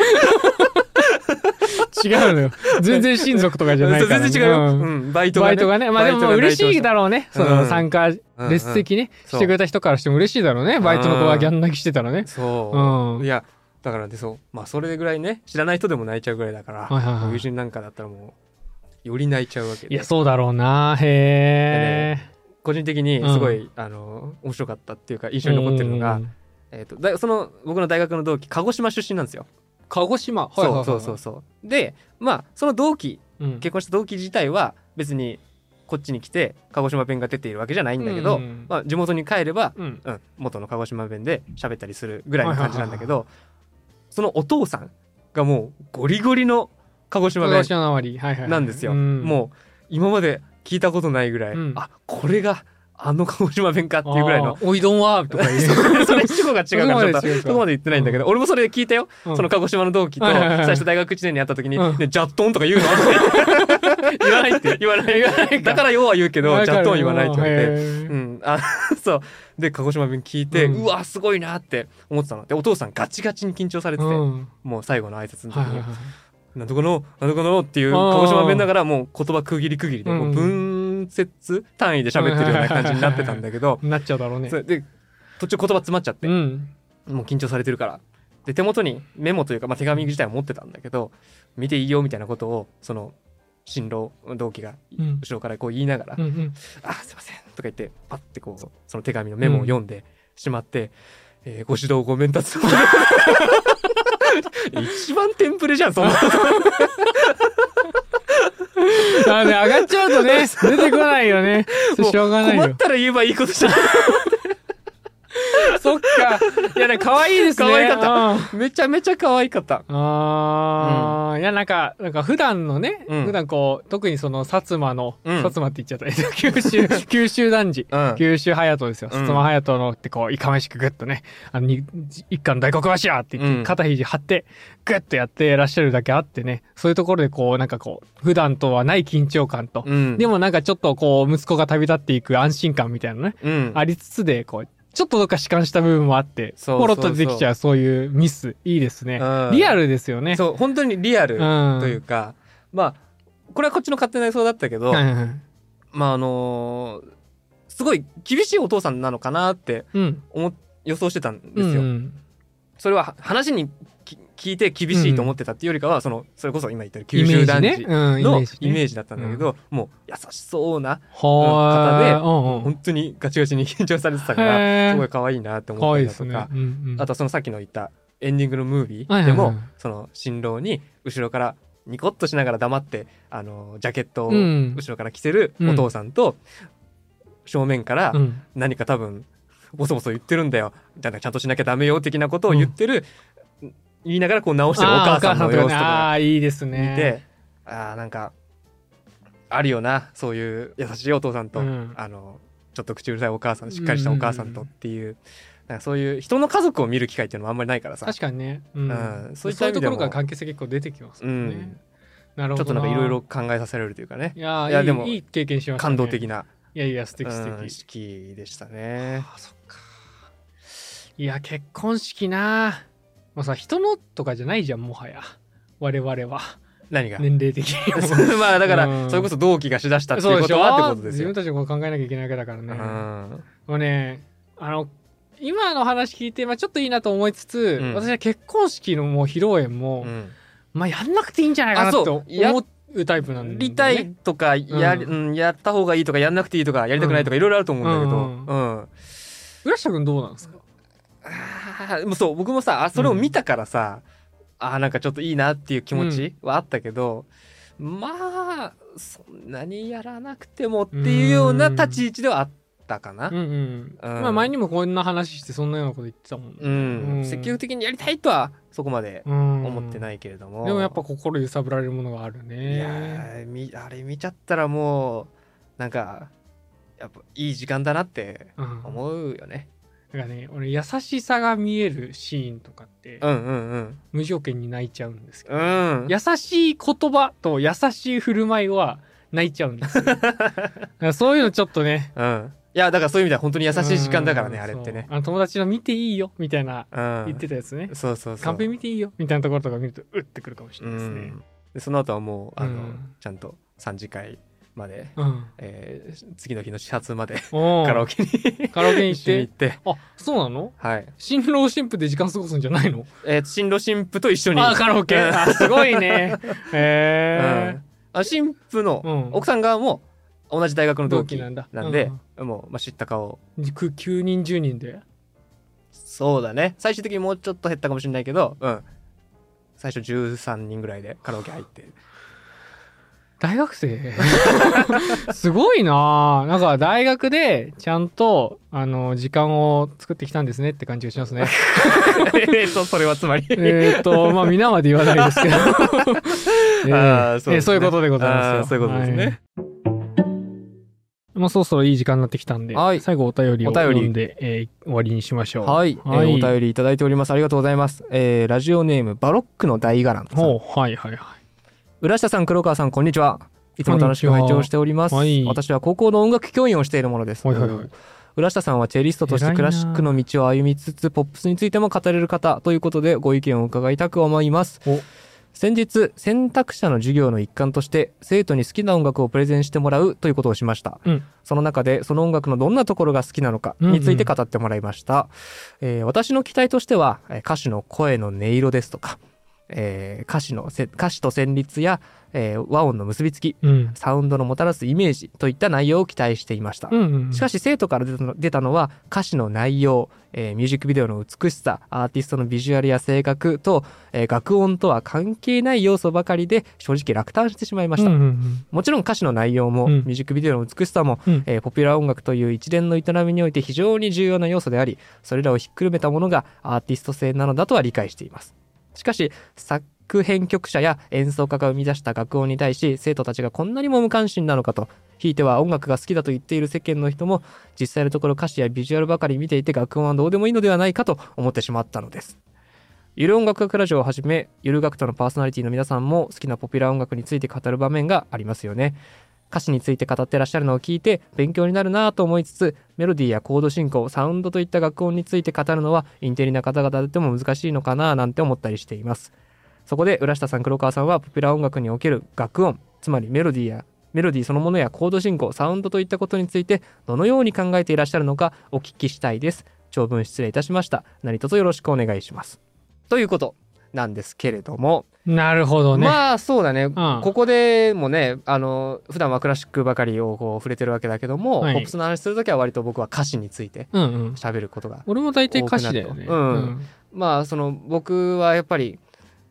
違うのよ全然親族とかじゃないから、ね、 全然違うよ、うんうん、バイトが ね, バイトがねまあでも嬉しいだろうね、その参加列席ね、うんうん、してくれた人からしても嬉しいだろうね、バイトの子がギャン泣きしてたらね。 そう、うん、いやだからでそうまあそれぐらいね知らない人でも泣いちゃうぐらいだから、はいはいはい、友人なんかだったらもうより泣いちゃうわけで。 いやそうだろうな。へえ、 ね、個人的にすごい、うん、あの面白かったっていうか印象に残ってるのが、えー、とだその僕の大学の同期鹿児島出身なんですよ。 鹿児島、はいはいはいはい、そうそうそうそうでまあその同期、うん、結婚した同期自体は別にこっちに来て鹿児島弁が出ているわけじゃないんだけど、うんうんまあ、地元に帰れば、うんうん、元の鹿児島弁で喋ったりするぐらいの感じなんだけど、はいはいはいはい、そのお父さんがもうゴリゴリの鹿児島弁なんですよ、はいはいはい、もう今まで聞いたことないぐらい、うん、あこれがあの鹿児島弁かっていうぐらいのおいどんはとか言うそれ主語が違うからちょっとそこまで言ってないんだけど、うん、俺もそれ聞いたよ、うん、その鹿児島の同期と最初大学いちねんに会った時に、うんね、ジャットンとか言うの言わないって言わない言わないだから要は言うけどジャットンは言わないって言われて、うん、あそうで鹿児島弁聞いて、うん、うわすごいなって思ってたのでお父さんガチガチに緊張されてて、うん、もう最後の挨拶の時に、はいはいはい、なんとかのなんとかのっていう鹿児島弁ながらもう言葉区切り区切りで、うん、もう分節単位で喋ってるような感じになってたんだけどなっちゃうだろうね。 で途中言葉詰まっちゃって、うん、もう緊張されてるからで手元にメモというか、まあ、手紙自体を持ってたんだけど見ていいよみたいなことをその新郎同期が後ろからこう言いながら、うんうん、あすいませんとか言ってパッてこうその手紙のメモを読んでしまって、うんえー、ご指導ご鞭撻一番テンプレじゃんそんなあ、ね、上がっちゃうとね出てこないよね。しょうがないよ。 困ったら言えばいいことじゃんそっか。いやね可愛いですね。 可愛かった。めちゃめちゃ可愛かった。 ああ、うん、いやなんかなんか普段のね、うん、普段こう特にその薩摩の、うん、薩摩って言っちゃった九州九州男児、うん、九州隼人ですよ。薩摩隼人のってこういかめしくグッとね、あの一家の大黒柱って言って、うん、肩肘張ってグッとやってらっしゃるだけあってね、そういうところでこうなんかこう普段とはない緊張感と、うん、でもなんかちょっとこう息子が旅立っていく安心感みたいなね、うん、ありつつでこうちょっとどっか弛緩した部分もあってポロッと出てきちゃうそういうミスいいですね、うん、リアルですよね。 そう本当にリアルというか、うん、まあこれはこっちの勝手な予想だったけど、はいはい、まああのー、すごい厳しいお父さんなのかなって思、うん、予想してたんですよ、うんうん、それは話に聞いて厳しいと思ってたっていうよりかは、うん、そのそれこそ今言ったように九州男児のイメージだったんだけど、うん、もう優しそうな方で、うん、本当にガチガチに緊張されてたからすごい可愛いなって思ったりだとか、ねうんうん、あとそのさっきの言ったエンディングのムービーでも、はいはいはい、その新郎に後ろからニコッとしながら黙ってあのジャケットを後ろから着せるお父さんと、うん、 正面から何か多分ボソボソ言ってるんだよ、じゃあちゃんとしなきゃダメよ的なことを言ってる、うん、言いながらこう直してるお母さんの様子とか見て、 いいですね、 ああなんかあるよなそういう優しいお父さんと、うん、あのちょっと口うるさいお母さん、しっかりしたお母さんとっていう、なんかそういう人の家族を見る機会っていうのはあんまりないからさ。 確かにね、うんうん、 そういった意味でもそういうところから関係性結構出てきますもんね、うん、なるほど、 ちょっとなんかいろいろ考えさせられるというかね。 いやいやでもいい経験しましたね、 感動的な、 いやいや素敵素敵、 うん、式でしたね。 あ、そっか。いや結婚式な、もうさ人のとかじゃないじゃん、もはや我々は。 何が年齢的にまあだから、うん、それこそ同期がしだしたっていうことはってことですよ。 自分たちも考えなきゃいけないわけだからね、 うん、 もうねあの今の話聞いて、まあ、ちょっといいなと思いつつ、うん、私は結婚式のもう披露宴も、うん、まあやんなくていいんじゃないかなと思うタイプなんで、ね、 やりたいとかや、うん、やった方がいいとかやんなくていいとかやりたくないとかいろいろあると思うんだけど、うんうんうん、 浦下君どうなんですか？ あもうそう僕もさあそれを見たからさ、うん、あなんかちょっといいなっていう気持ちはあったけど、うん、まあそんなにやらなくてもっていうような立ち位置ではあったかな。うんうんうん、まあ前にもこんな話してそんなようなこと言ってたもんね、 うんうん、積極的にやりたいとはそこまで思ってないけれども、 でもやっぱ心揺さぶられるものがあるね。 いやみあれ見ちゃったらもうなんかやっぱいい時間だなって思うよね、 うん、だからね俺優しさが見えるシーンとかって、 うんうんうん、 無条件に泣いちゃうんですけど、 うん、 優しい言葉と優しい振る舞いは泣いちゃうんですよだからそういうのちょっとね、 うんいやだからそういう意味では本当に優しい時間だからね、あれってね。 あの友達の見ていいよみたいな言ってたやつね、 そうそうそうカンペ見ていいよみたいなところとか見るとうってくるかもしれないですね、うん、 でその後はもうあの、うん、ちゃんとさんじかいまで、うんえー、次の日の始発までカラオケにカラオケに行って行ってあそうなの？ はい新郎新婦で時間過ごすんじゃないの？ えー、新郎新婦と一緒にあカラオケあすごいねへえ、 うん、あ新婦の奥さん側も同じ大学の同期なんで、うん、もう、まあ、知った顔きゅうにんじゅうにんでそうだね最終的にもうちょっと減ったかもしれないけど、うん、最初じゅうさんにんぐらいでカラオケ入って大学生すごいななんか大学でちゃんとあの時間を作ってきたんですねって感じがしますねえっとそれはつまりえっとまあ皆まで言わないですけど、えー、あそうですね、えー、そういうことでございますよ。 そういうことですね、はいまあ、そろそろいい時間になってきたんで、はい、最後お便りを読んで、えー、終わりにしましょう。 はい、はいえー、お便りいただいております。ありがとうございます。えー、ラジオネームバロックの大伽藍さん。 おはいはいはい。 浦下さん、黒川さん、こんにちは。いつも楽しく拝聴しております。はい、私は高校の音楽教員をしているものです。はいはいはい。浦下さんはチェリストとしてクラシックの道を歩みつつ、ポップスについても語れる方ということで、ご意見を伺いたく思います。お先日選択者の授業の一環として生徒に好きな音楽をプレゼンしてもらうということをしました、うん、その中でその音楽のどんなところが好きなのかについて語ってもらいました、うんうんえー、私の期待としては歌手の声の音色ですとか、えー、歌詞の歌詞と旋律や、えー、和音の結びつき、うん、サウンドのもたらすイメージといった内容を期待していました、うんうんうん、しかし生徒から出たの、出たのは歌詞の内容、えー、ミュージックビデオの美しさ、アーティストのビジュアルや性格と、えー、楽音とは関係ない要素ばかりで正直落胆してしまいました、うんうんうん、もちろん歌詞の内容も、うん、ミュージックビデオの美しさも、うんえー、ポピュラー音楽という一連の営みにおいて非常に重要な要素であり、それらをひっくるめたものがアーティスト性なのだとは理解しています。しかし作編曲者や演奏家が生み出した楽音に対し生徒たちがこんなにも無関心なのかと、ひいては音楽が好きだと言っている世間の人も実際のところ歌詞やビジュアルばかり見ていて楽音はどうでもいいのではないかと思ってしまったのです。ゆる音楽学ラジオをはじめゆる学徒のパーソナリティの皆さんも好きなポピュラー音楽について語る場面がありますよね。歌詞について語ってらっしゃるのを聞いて勉強になるなと思いつつ、メロディーやコード進行、サウンドといった楽音について語るのはインテリな方々でも難しいのかななんて思ったりしています。そこで浦下さん、黒川さんはポピュラー音楽における楽音、つまりメロディーやメロディーそのものやコード進行、サウンドといったことについてどのように考えていらっしゃるのかお聞きしたいです。長文失礼いたしました。何卒よろしくお願いします。ということなんですけれども、 なるほどね。 まあそうだね、うん、ここでもね、あの普段はクラシックばかりをこう触れてるわけだけども、はい、ポップスの話するときは割と僕は歌詞について喋ることが多くなると、 うんうん、俺も大体歌詞だよね、 うんうん、まあその僕はやっぱり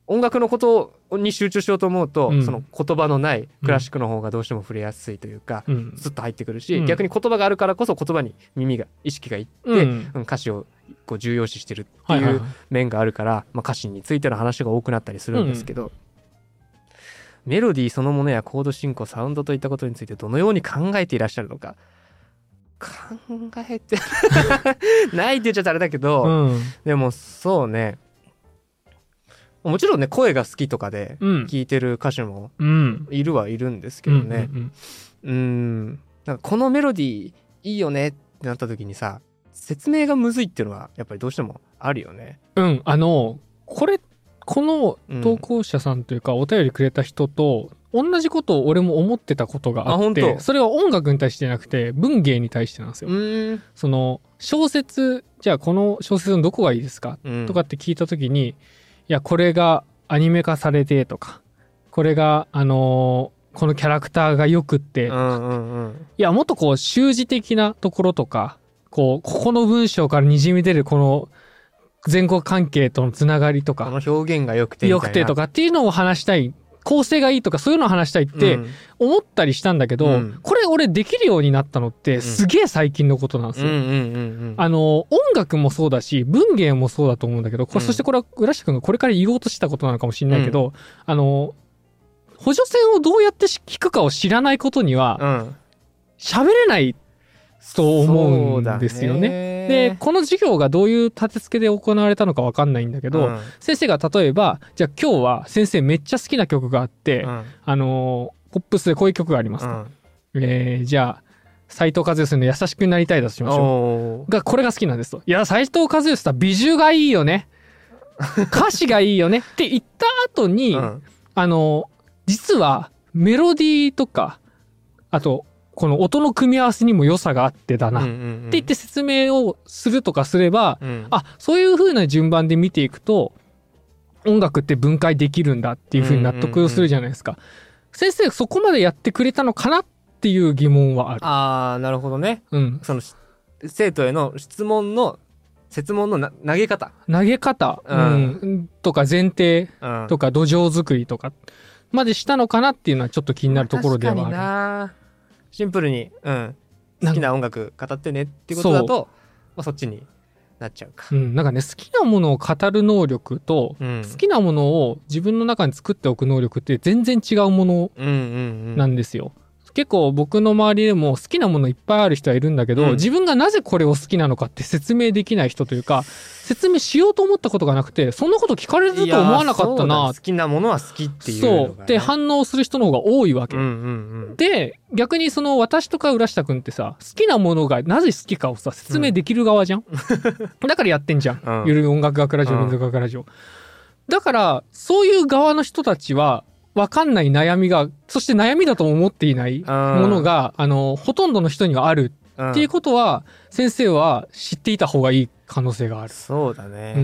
音楽のことに集中しようと思うと、うん、その言葉のないクラシックの方がどうしても触れやすいというか、うん、スッと入ってくるし、うん、逆に言葉があるからこそ言葉に耳が意識がいって、うん、歌詞をこう重要視してるっていう面があるから、はいはいはい、まあ、歌詞についての話が多くなったりするんですけど、うん、メロディーそのものやコード進行、サウンドといったことについてどのように考えていらっしゃるのか。考えてないって言っちゃったらあれだけど、うん、でもそうね、もちろんね声が好きとかで聴いてる歌手もいるはいるんですけどね、うん、うんうん、なんかこのメロディーいいよねってなった時にさ、説明がむずいっていうのはやっぱりどうしてもあるよね。 うん、あのこれこの投稿者さんというか、お便りくれた人と同じことを俺も思ってたことがあって、それは音楽に対してじゃなくて文芸に対してなんですよ。うーん、その小説、じゃあこの小説のどこがいいですか、うん、とかって聞いた時に、いやこれがアニメ化されてとか、これがあのー、このキャラクターがよくってとか、うんうんうん、いやもっとこう習字的なところとか、こうここの文章からにじみ出るこの前後関係とのつながりとか、 この表現が良くてみたいな、 良くてとかっていうのを話したい、構成がいいとかそういうのを話したいって思ったりしたんだけど、うん、これ俺できるようになったのってすげえ最近のことなんですよ。あの音楽もそうだし文芸もそうだと思うんだけど、これ、うん、そしてこれは浦下くんがこれから言おうとしたことなのかもしれないけど、うん、あの補助線をどうやって聞くかを知らないことには喋、うん、れないと思うんですよね。でこの授業がどういう立て付けで行われたのか分かんないんだけど、うん、先生が例えばじゃあ今日は先生めっちゃ好きな曲があって、うん、あのポップスでこういう曲がありますと、うん、えー、じゃあ斉藤和義の優しくなりたいだとしましょうが、これが好きなんですと。いや斉藤和義とは美獣がいいよね歌詞がいいよねって言った後に、うん、あの実はメロディーとかあとこの音の組み合わせにも良さがあってだなって言って説明をするとかすれば、うん、あ、そういう風な順番で見ていくと音楽って分解できるんだっていう風に納得するじゃないですか、うんうんうん、先生そこまでやってくれたのかなっていう疑問はある。 あー、なるほどね、うん、その生徒への質問の設問のな投げ方投げ方、うんうん、とか前提とか土壌作りとかまでしたのかなっていうのはちょっと気になるところではある。 確かにな、シンプルに、うん、好きな音楽語ってねっていうことだと、そ,、まあ、そっちになっちゃうか、 うん、なんかね好きなものを語る能力と、うん、好きなものを自分の中に作っておく能力って全然違うものなんですよ、うんうんうん、結構僕の周りでも好きなものいっぱいある人はいるんだけど、うん、自分がなぜこれを好きなのかって説明できない人というか、説明しようと思ったことがなくて、そんなこと聞かれると思わなかったな。 好きなものは好きっていうのが、ね、 そうで反応する人の方が多いわけ、うんうんうん、で逆にその私とか浦下くんってさ、好きなものがなぜ好きかをさ説明できる側じゃん、うん、だからやってんじゃん、うん、ゆる音楽学ラジオ、民族学ラジオ、だからそういう側の人たちは分かんない悩みが、そして悩みだとも思っていないものがあのほとんどの人にはあるっていうことは、先生は知っていた方がいい可能性がある。 そうだね、うん、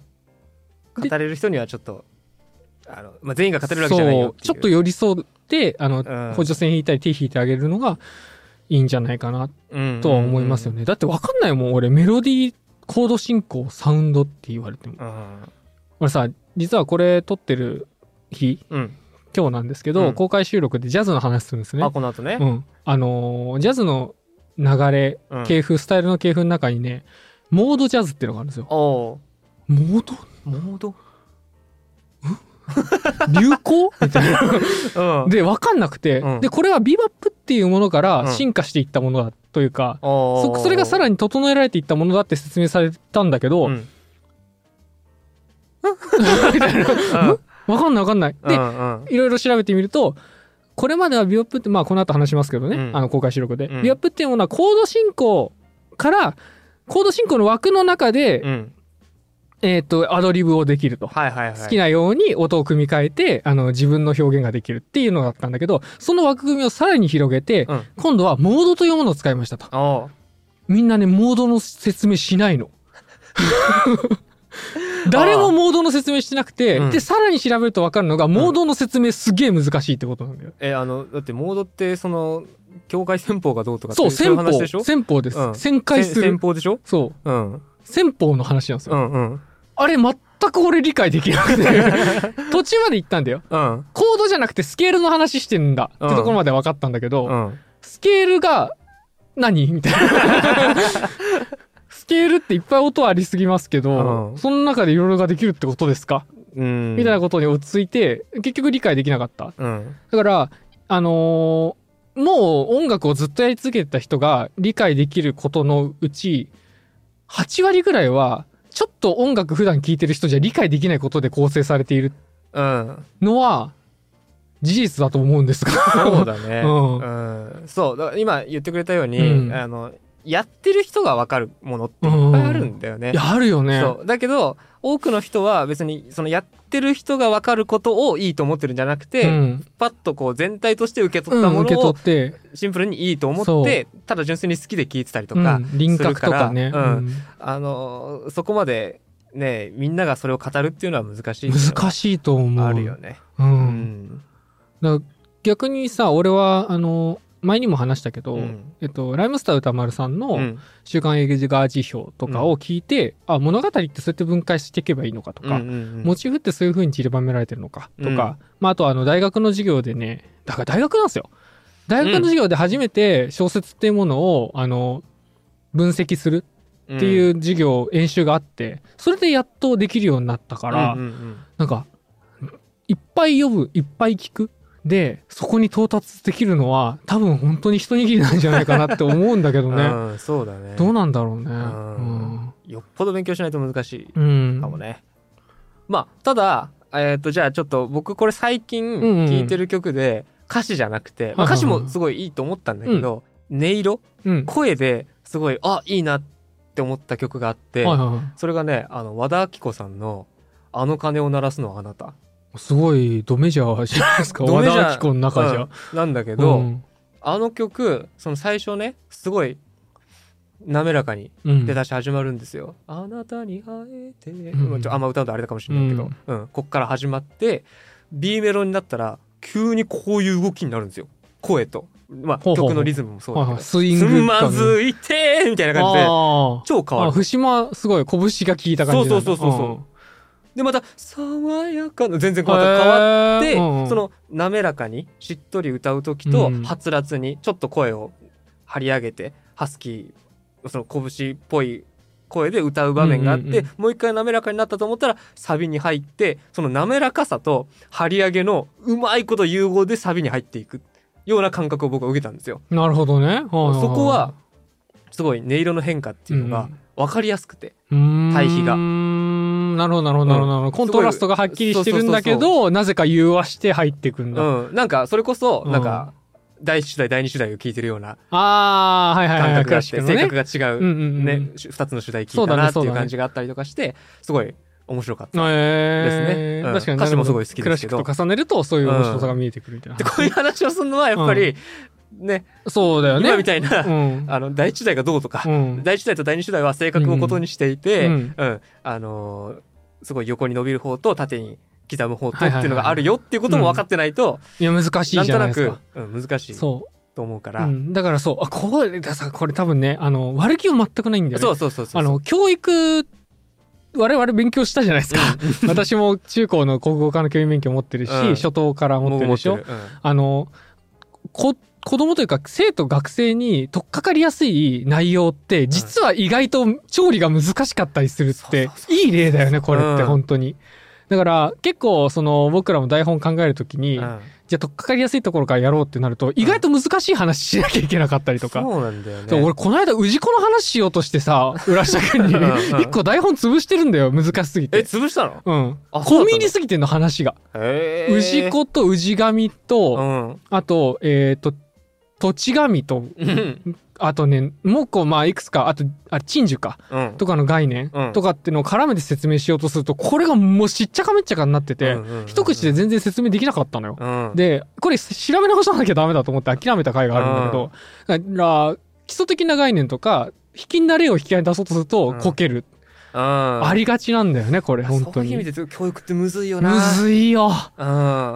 語れる人にはちょっとあの、まあ、全員が語れるわけじゃないよっていう、 そうちょっと寄り添ってあの、うん、補助線引いたり手引いてあげるのがいいんじゃないかなとは思いますよね、うんうんうん、だって分かんないもん俺、メロディーコード進行サウンドって言われても、うん、俺さ実はこれ撮ってる日、うん、今日なんですけど、うん、公開収録でジャズの話するんですね。 あ、この後ね、 うん、あのー、ジャズの流れ、うん、系譜スタイルの系譜の中にねモードジャズっていうのがあるんですよ。モードモード流行みたいな、うん、で分かんなくて、うん、でこれはビバップっていうものから進化していったものだというか、うん、そ, それがさらに整えられていったものだって説明されたんだけど、うん、みたいな、うん、分かんない分かんないで、うんうん、いろいろ調べてみるとこれまではビバップって、まあこの後話しますけどね、うん、あの公開収録で、うん、ビバップっていうものはコード進行からコード進行の枠の中で、うん、えっとアドリブをできると、はいはいはい、好きなように音を組み替えてあの自分の表現ができるっていうのだったんだけど、その枠組みをさらに広げて、うん、今度はモードというものを使いましたと。みんなねモードの説明しないの誰もモードの説明してなくて、うん、でさらに調べると分かるのがモードの説明すげえ難しいってことなんだよ、 うん、えあのだってモードってその境界線法がどうとかってそう線法線法です、うん、旋回する線法でしょ。 そう、うん、線法の話なんですよ、うんうん、あれ全く俺理解できなくて途中まで行ったんだよ、うん、コードじゃなくてスケールの話してんだ、うん、ってところまで分かったんだけど、うん、スケールが何みたいなスケールっていっぱい音ありすぎますけど、うん、その中でいろいろができるってことですか、うん、みたいなことに落ち着いて結局理解できなかった、うん、だからあのー、もう音楽をずっとやり続けてた人が理解できることのうちはち割ぐらいはちょっと音楽普段聴いてる人じゃ理解できないことで構成されているのは事実だと思うんですがそうだね、うんうん、そうだから今言ってくれたように、うん、あのやってる人が分かるものっていっぱいあるんだよね、うん、 いやあるよね。 そうだけど多くの人は別にそのやってる人が分かることをいいと思ってるんじゃなくて、うん、パッとこう全体として受け取ったものをシンプルにいいと思って、うん、ただ純粋に好きで聴いてたりとかするから、うん、輪郭とかね、うん、あのそこまでねみんながそれを語るっていうのは難しい難しいと思う。 あるよね、 うんうん、だから逆にさ俺はあの前にも話したけど、うんえっと、ライムスター歌丸さんの週刊エゲジガー辞表とかを聞いて、うん、あ物語ってそうやって分解していけばいいのかとか、うんうんうん、モチーフってそういう風に散りばめられてるのかとか、うんまあ、あとあの大学の授業でねだから大学なんですよ大学の授業で初めて小説っていうものをあの分析するっていう授業、うん、演習があってそれでやっとできるようになったから、うんうんうん、なんかいっぱい読むいっぱい聞くでそこに到達できるのは多分本当に一握りなんじゃないかなって思うんだけどね、 うん、そうだねどうなんだろうね、 うんうん、よっぽど勉強しないと難しいかもね、うん、まあただ、えー、とじゃあちょっと僕これ最近聴いてる曲で歌詞じゃなくて、うんまあ、歌詞もすごいいいと思ったんだけど、うん、音色、うん、声ですごいあいいなって思った曲があって、はいはいはい、それがねあの和田アキ子さんのあの鐘を鳴らすのはあなたすごいドメジャーじゃないですか和田アキ子の中じゃ、 うん、なんだけど、うん、あの曲その最初ねすごい滑らかに出だし始まるんですよ、うん、あなたに会えて、うん、ちょあんま歌うとあれだかもしれないけど、うんうん、こっから始まって B メロになったら急にこういう動きになるんですよ声と、まあ、ほうほう曲のリズムもそうだけど、はいはい、 スイングつまずいてみたいな感じで超変わる。 節間すごい拳が効いた感じなんだ。 そうそうそうそうそうでまた爽やかな全然変わった変わって、うんうん、その滑らかにしっとり歌う時と、うん、はつらつにちょっと声を張り上げてハスキーその拳っぽい声で歌う場面があって、うんうんうん、もう一回滑らかになったと思ったらサビに入ってその滑らかさと張り上げのうまいこと融合でサビに入っていくような感覚を僕は受けたんですよ。 なるほどね。はあはあ、 そこはすごい音色の変化っていうのが分かりやすくて、うん、対比がなるほどなるほどなるほど、うん、コントラストがはっきりしてるんだけどなぜか融和して入っていくんだ、 うん、なんかそれこそなんか、うん、第一主題第二主題を聴いてるようなあはいはいはい感覚があって、ね、性格が違う、うんうんうんね、ふたつの主題聴いたなっていう感じがあったりとかして、ねね、すごい面白かったですね、えーうん、確かに歌詞もすごい好きですけどクラシックと重ねるとそういう面白さが見えてくるみたいな、 うん、でこういう話をするのはやっぱり、うんね、 そうだよね今みたいな、うん、あの第一主題がどうとか、うん、第一主題と第二主題は性格をことにしていて、うんうん、あのー、すごい横に伸びる方と縦に刻む方とっていうのがあるよっていうことも分かってないと、はいはいはい、 いや難しいじゃないですか。 なんとなく、うん、難しいそうと思うから、 うん、だからそうあこれださこれ多分ねあの悪気は全くないんだよね。 そうそうそうそうあの教育我々勉強したじゃないですか、うん、私も中高の国語科の教員免許持ってるし、うん、初等から持ってるでしょ、うん、あのこ子供というか生徒学生に取っかかりやすい内容って実は意外と調理が難しかったりするっていい例だよねこれって本当に。だから結構その僕らも台本考えるときに、うん、じゃあ取っかかりやすいところからやろうってなると意外と難しい話しなきゃいけなかったりとか、 うん、そうなんだよね。 俺この間氏子の話しようとしてさ浦下君に一個台本潰してるんだよ難しすぎて。 え潰したの？ うん込み入りすぎてんの話が。氏子と氏神と、うん、あとえっ、ー、と土地神と、うん、あとねもうこうまあいくつかあとあ鎮守か、うん、とかの概念、うん、とかってのを絡めて説明しようとするとこれがもうしっちゃかめっちゃかになってて、うんうんうんうん、一口で全然説明できなかったのよ、うん、でこれ調べ直さなきゃダメだと思って諦めた回があるんだけど、うん、だから基礎的な概念とか引きな例を引き合いに出そうとするとこける、 ありがちなんだよねこれ本当に。 そういう意味で教育ってむずいよな。 むずいよ、うん、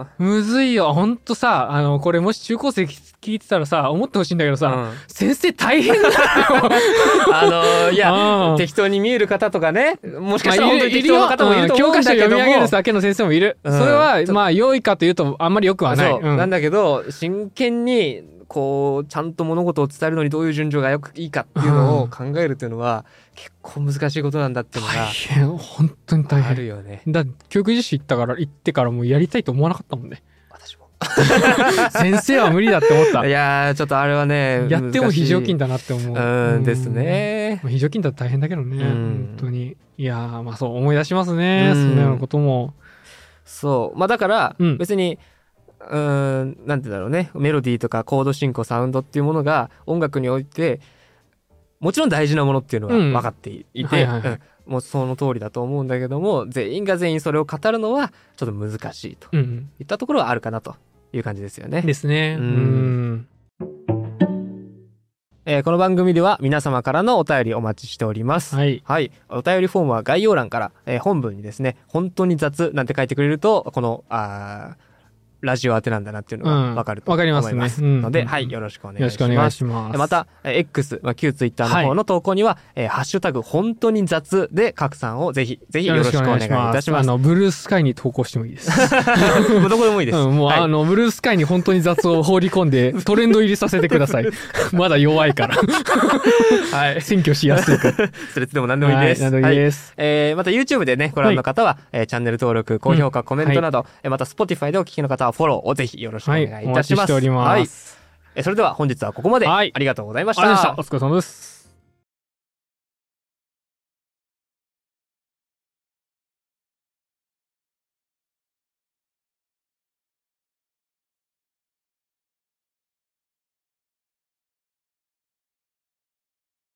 むずいよ本当さ。あのこれもし中高生聞いてたらさ思ってほしいんだけどさ、うん、先生大変だよあのいや適当に見える方とかね、もしかしたら本当に適当な方もいると思うんだけども、教科書読み上げるだけの先生もいる、うん、それはまあ良いかというとあんまり良くはない。 そう、うん、なんだけど真剣にこうちゃんと物事を伝えるのにどういう順序がよくいいかっていうのを考えるっていうのは結構難しいことなんだっていうのが大変、本当に大変あるよね。 だ教育実習行ったから行ってからもうやりたいと思わなかったもんね。 私も先生は無理だって思った。 いやーちょっとあれはねやっても非常勤だなって思う。 うんですね。 非常勤だと大変だけどね、うん、本当に。いやーまあそう思い出しますね、うん、そのようなことも。 そうまあだから別に、うん、うーんなんてだろうね、メロディーとかコード進行サウンドっていうものが音楽においてもちろん大事なものっていうのは分かっていて、もうその通りだと思うんだけども、全員が全員それを語るのはちょっと難しいといったところはあるかなという感じですよね。 ですね。うん、 えー、この番組では皆様からのお便りお待ちしております。はい。はい。お便りフォームは概要欄から、えー、本文にですね、本当に雑なんて書いてくれると、この、あラジオ宛てなんだなっていうのが分かると思います、うん、ますね、ので、うん、はい、よろしくお願いします。よろしくお願いします。また、X、まあ、旧ツイッターの方の投稿には、はい、えー、ハッシュタグ本当に雑で拡散をぜひぜひよろしくお願いいたします。 あのブルースカイに投稿してもいいです。 もうどこでもいいです。 うん、もう、はい、あのブルースカイに本当に雑を放り込んでトレンド入りさせてください。まだ弱いから。はい。選挙しやすいから。 スレッズでも何でもいいです。 はい、何でもいいです。 はい、えー、また YouTube でねご覧の方は、はい、えー、チャンネル登録、高評価、うん、コメントなど、はい、また Spotify でお聞きの方はフォローをぜひよろしくお願いいたします。はい、お待ちしております。はい、えそれでは本日はここまで、はい、ありがとうございました。 ありがとうございました。お疲れ様です。